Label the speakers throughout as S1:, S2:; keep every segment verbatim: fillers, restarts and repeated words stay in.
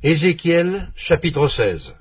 S1: Ézéchiel, chapitre seize.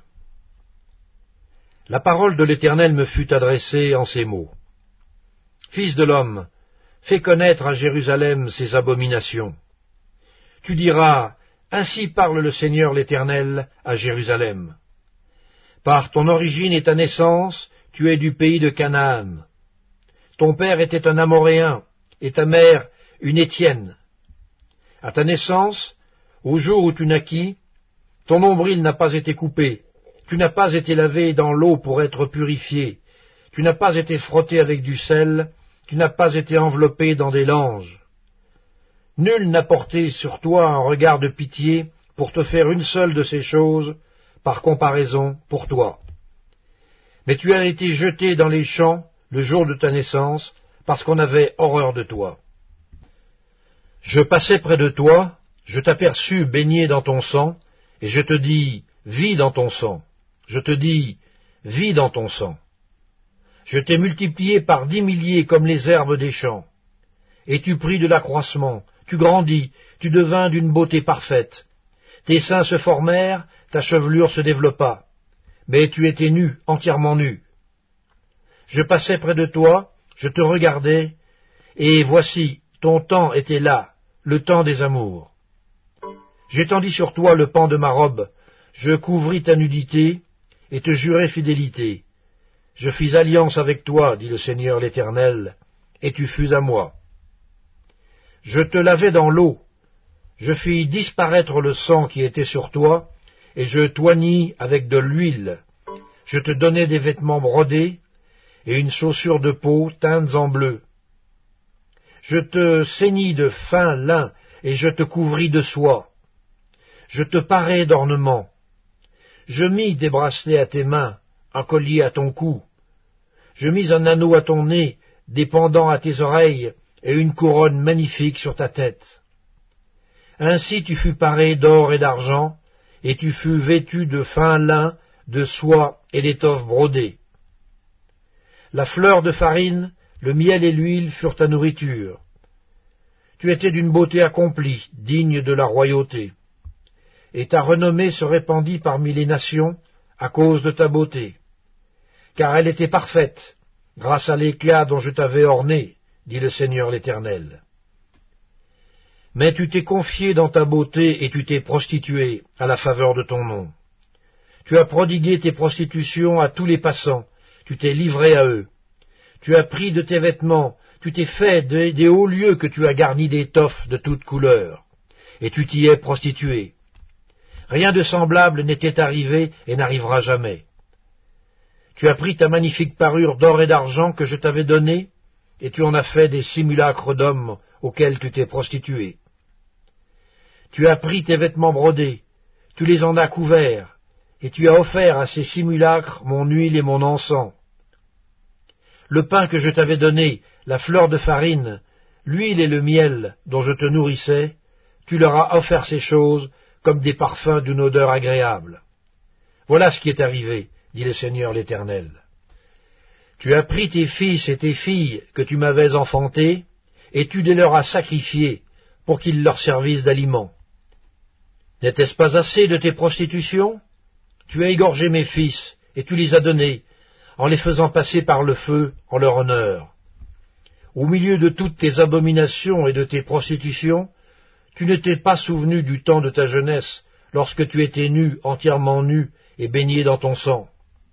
S1: La parole de l'Éternel me fut adressée en ces mots. Fils de l'homme, fais connaître à Jérusalem ses abominations. Tu diras, ainsi parle le Seigneur l'Éternel à Jérusalem. Par ton origine et ta naissance, tu es du pays de Canaan. Ton père était un Amoréen, et ta mère une Étienne. À ta naissance, au jour où tu naquis, ton nombril n'a pas été coupé, tu n'as pas été lavé dans l'eau pour être purifié, tu n'as pas été frotté avec du sel, tu n'as pas été enveloppé dans des langes. Nul n'a porté sur toi un regard de pitié pour te faire une seule de ces choses, par comparaison pour toi. Mais tu as été jeté dans les champs le jour de ta naissance, parce qu'on avait horreur de toi. Je passais près de toi, je t'aperçus baigné dans ton sang, et je te dis, vis dans ton sang. Je te dis, vis dans ton sang. Je t'ai multiplié par dix milliers comme les herbes des champs. Et tu pris de l'accroissement, tu grandis, tu devins d'une beauté parfaite. Tes seins se formèrent, ta chevelure se développa. Mais tu étais nu, entièrement nu. Je passais près de toi, je te regardais, et voici, ton temps était là, le temps des amours. J'étendis sur toi le pan de ma robe, je couvris ta nudité, et te jurai fidélité. Je fis alliance avec toi, dit le Seigneur l'Éternel, et tu fus à moi. Je te lavai dans l'eau, je fis disparaître le sang qui était sur toi, et je t'oignis avec de l'huile. Je te donnai des vêtements brodés, et une chaussure de peau teintes en bleu. Je te ceignis de fin lin, et je te couvris de soie. Je te parai d'ornements. Je mis des bracelets à tes mains, un collier à ton cou. Je mis un anneau à ton nez, des pendants à tes oreilles, et une couronne magnifique sur ta tête. Ainsi tu fus paré d'or et d'argent, et tu fus vêtu de fin lin, de soie et d'étoffes brodées. La fleur de farine, le miel et l'huile furent ta nourriture. Tu étais d'une beauté accomplie, digne de la royauté. Et ta renommée se répandit parmi les nations à cause de ta beauté. Car elle était parfaite, grâce à l'éclat dont je t'avais orné, dit le Seigneur l'Éternel. Mais tu t'es confié dans ta beauté et tu t'es prostitué à la faveur de ton nom. Tu as prodigué tes prostitutions à tous les passants, tu t'es livré à eux. Tu as pris de tes vêtements, tu t'es fait des, des hauts lieux que tu as garnis d'étoffes de toutes couleurs, et tu t'y es prostitué. Rien de semblable n'était arrivé et n'arrivera jamais. Tu as pris ta magnifique parure d'or et d'argent que je t'avais donnée, et tu en as fait des simulacres d'hommes auxquels tu t'es prostitué. Tu as pris tes vêtements brodés, tu les en as couverts, et tu as offert à ces simulacres mon huile et mon encens. Le pain que je t'avais donné, la fleur de farine, l'huile et le miel dont je te nourrissais, tu leur as offert ces choses comme des parfums d'une odeur agréable. Voilà ce qui est arrivé, dit le Seigneur l'Éternel. Tu as pris tes fils et tes filles que tu m'avais enfantés, et tu les leur as sacrifiés pour qu'ils leur servissent d'aliment. N'était-ce pas assez de tes prostitutions? Tu as égorgé mes fils, et tu les as donnés, en les faisant passer par le feu en leur honneur. Au milieu de toutes tes abominations et de tes prostitutions, tu ne t'es pas souvenu du temps de ta jeunesse, lorsque tu étais nu, entièrement nu, et baigné dans ton sang.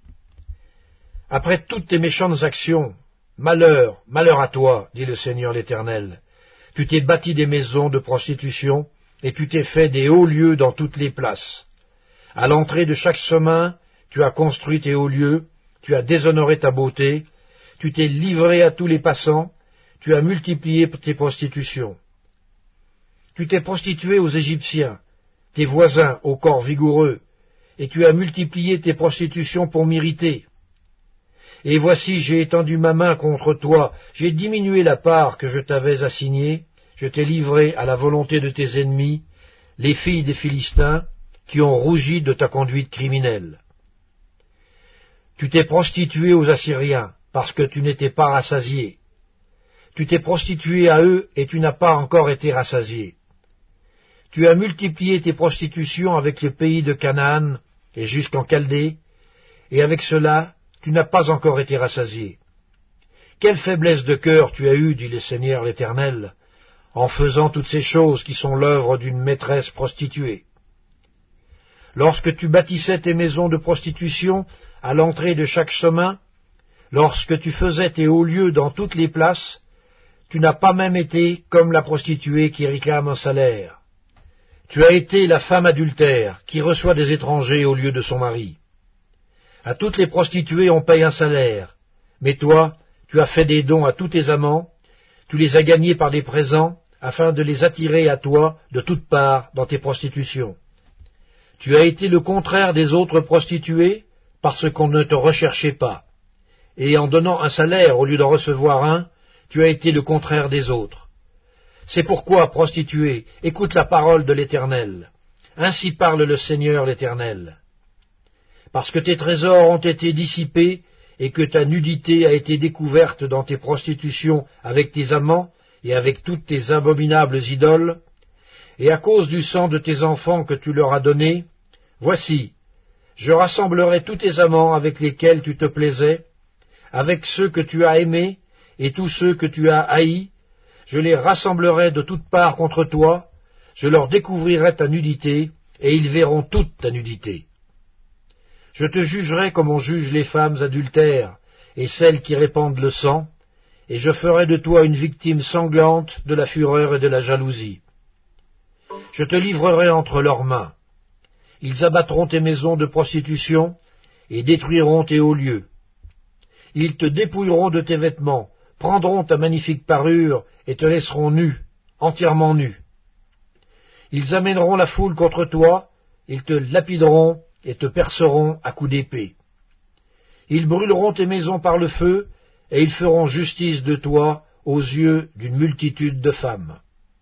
S1: Après toutes tes méchantes actions, malheur, malheur à toi, dit le Seigneur l'Éternel. Tu t'es bâti des maisons de prostitution, et tu t'es fait des hauts lieux dans toutes les places. À l'entrée de chaque chemin, tu as construit tes hauts lieux, tu as déshonoré ta beauté, tu t'es livré à tous les passants, tu as multiplié tes prostitutions. Tu t'es prostitué aux Égyptiens, tes voisins au corps vigoureux, et tu as multiplié tes prostitutions pour m'irriter. Et voici, j'ai étendu ma main contre toi, j'ai diminué la part que je t'avais assignée, je t'ai livré à la volonté de tes ennemis, les filles des Philistins, qui ont rougi de ta conduite criminelle. Tu t'es prostitué aux Assyriens, parce que tu n'étais pas rassasié. Tu t'es prostitué à eux, et tu n'as pas encore été rassasié. Tu as multiplié tes prostitutions avec le pays de Canaan et jusqu'en Chaldée, et avec cela, tu n'as pas encore été rassasié. Quelle faiblesse de cœur tu as eue, dit le Seigneur l'Éternel, en faisant toutes ces choses qui sont l'œuvre d'une maîtresse prostituée. Lorsque tu bâtissais tes maisons de prostitution à l'entrée de chaque chemin, lorsque tu faisais tes hauts lieux dans toutes les places, tu n'as pas même été comme la prostituée qui réclame un salaire. Tu as été la femme adultère qui reçoit des étrangers au lieu de son mari. À toutes les prostituées on paye un salaire, mais toi, tu as fait des dons à tous tes amants, tu les as gagnés par des présents, afin de les attirer à toi de toutes parts dans tes prostitutions. Tu as été le contraire des autres prostituées, parce qu'on ne te recherchait pas. Et en donnant un salaire au lieu d'en recevoir un, tu as été le contraire des autres. C'est pourquoi, prostituée, écoute la parole de l'Éternel. Ainsi parle le Seigneur l'Éternel. Parce que tes trésors ont été dissipés, et que ta nudité a été découverte dans tes prostitutions avec tes amants et avec toutes tes abominables idoles, et à cause du sang de tes enfants que tu leur as donné, voici, je rassemblerai tous tes amants avec lesquels tu te plaisais, avec ceux que tu as aimés, et tous ceux que tu as haïs, je les rassemblerai de toutes parts contre toi, je leur découvrirai ta nudité, et ils verront toute ta nudité. Je te jugerai comme on juge les femmes adultères et celles qui répandent le sang, et je ferai de toi une victime sanglante de la fureur et de la jalousie. Je te livrerai entre leurs mains. Ils abattront tes maisons de prostitution et détruiront tes hauts lieux. Ils te dépouilleront de tes vêtements, prendront ta magnifique parure et te laisseront nu, entièrement nu. Ils amèneront la foule contre toi, ils te lapideront et te perceront à coups d'épée. Ils brûleront tes maisons par le feu, et ils feront justice de toi aux yeux d'une multitude de femmes.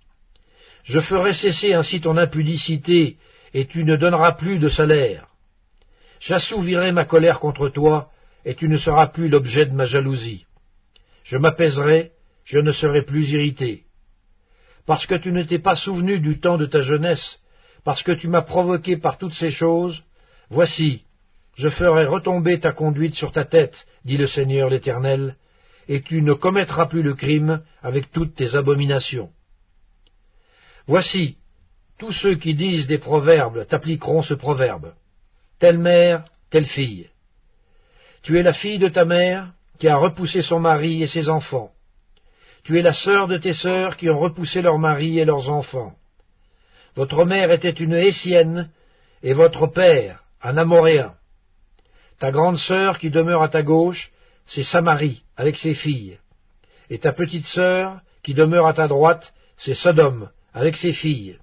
S1: Je ferai cesser ainsi ton impudicité, et tu ne donneras plus de salaire. J'assouvirai ma colère contre toi, et tu ne seras plus l'objet de ma jalousie. Je m'apaiserai, je ne serai plus irrité. Parce que tu ne t'es pas souvenu du temps de ta jeunesse, parce que tu m'as provoqué par toutes ces choses, voici, je ferai retomber ta conduite sur ta tête, dit le Seigneur l'Éternel, et tu ne commettras plus le crime avec toutes tes abominations. Voici, tous ceux qui disent des proverbes t'appliqueront ce proverbe. Telle mère, telle fille. Tu es la fille de ta mère qui a repoussé son mari et ses enfants. Tu es la sœur de tes sœurs qui ont repoussé leurs maris et leurs enfants. Votre mère était une Hésienne, et votre père un Amoréen. Ta grande sœur qui demeure à ta gauche, c'est Samarie, avec ses filles. Et ta petite sœur qui demeure à ta droite, c'est Sodome, avec ses filles.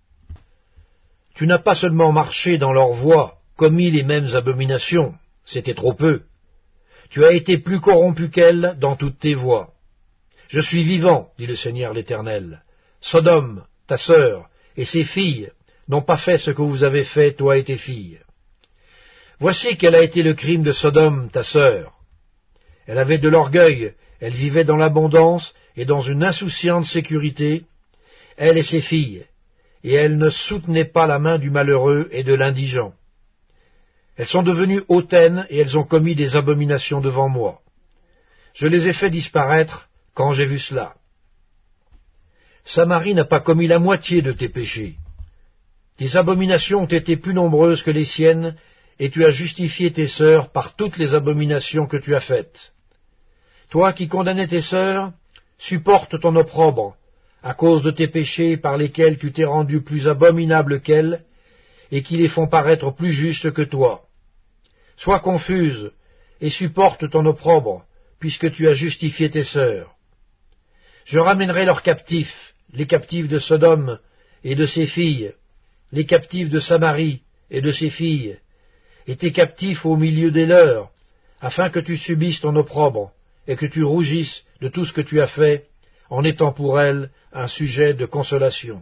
S1: Tu n'as pas seulement marché dans leurs voies, commis les mêmes abominations, c'était trop peu. Tu as été plus corrompu qu'elles dans toutes tes voies. Je suis vivant, dit le Seigneur l'Éternel. Sodome, ta sœur, et ses filles n'ont pas fait ce que vous avez fait, toi et tes filles. Voici quel a été le crime de Sodome, ta sœur. Elle avait de l'orgueil, elle vivait dans l'abondance et dans une insouciante sécurité, elle et ses filles, et elle ne soutenait pas la main du malheureux et de l'indigent. Elles sont devenues hautaines et elles ont commis des abominations devant moi. Je les ai fait disparaître quand j'ai vu cela. Samarie n'a pas commis la moitié de tes péchés. Tes abominations ont été plus nombreuses que les siennes, et tu as justifié tes sœurs par toutes les abominations que tu as faites. Toi qui condamnais tes sœurs, supporte ton opprobre, à cause de tes péchés par lesquels tu t'es rendu plus abominable qu'elles, et qui les font paraître plus justes que toi. Sois confuse, et supporte ton opprobre, puisque tu as justifié tes sœurs. Je ramènerai leurs captifs, les captifs de Sodome et de ses filles, les captifs de Samarie et de ses filles, et tes captifs au milieu des leurs, afin que tu subisses ton opprobre, et que tu rougisses de tout ce que tu as fait, en étant pour elles un sujet de consolation.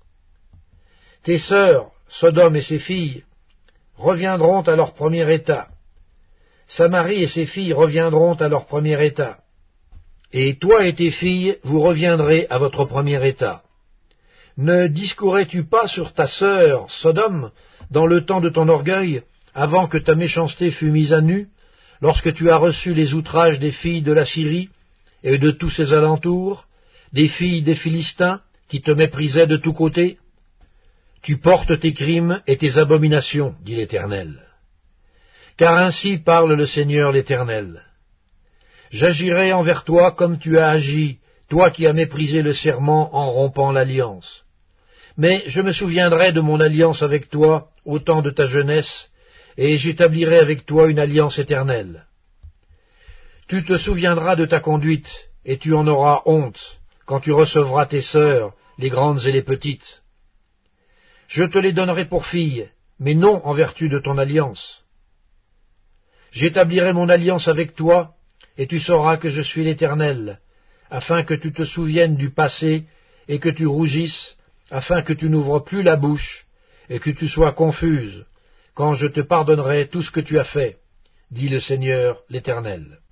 S1: Tes sœurs, Sodome et ses filles, reviendront à leur premier état. Samarie et ses filles reviendront à leur premier état. Et toi et tes filles, vous reviendrez à votre premier état. Ne discourais-tu pas sur ta sœur, Sodome, dans le temps de ton orgueil, avant que ta méchanceté fût mise à nu, lorsque tu as reçu les outrages des filles de la Syrie et de tous ses alentours, des filles des Philistins, qui te méprisaient de tous côtés? Tu portes tes crimes et tes abominations, dit l'Éternel. Car ainsi parle le Seigneur l'Éternel. J'agirai envers toi comme tu as agi, toi qui as méprisé le serment en rompant l'alliance. Mais je me souviendrai de mon alliance avec toi au temps de ta jeunesse, et j'établirai avec toi une alliance éternelle. Tu te souviendras de ta conduite, et tu en auras honte, quand tu recevras tes sœurs, les grandes et les petites. Je te les donnerai pour filles, mais non en vertu de ton alliance. J'établirai mon alliance avec toi, et tu sauras que je suis l'Éternel, afin que tu te souviennes du passé, et que tu rougisses, afin que tu n'ouvres plus la bouche, et que tu sois confuse, quand je te pardonnerai tout ce que tu as fait, dit le Seigneur l'Éternel.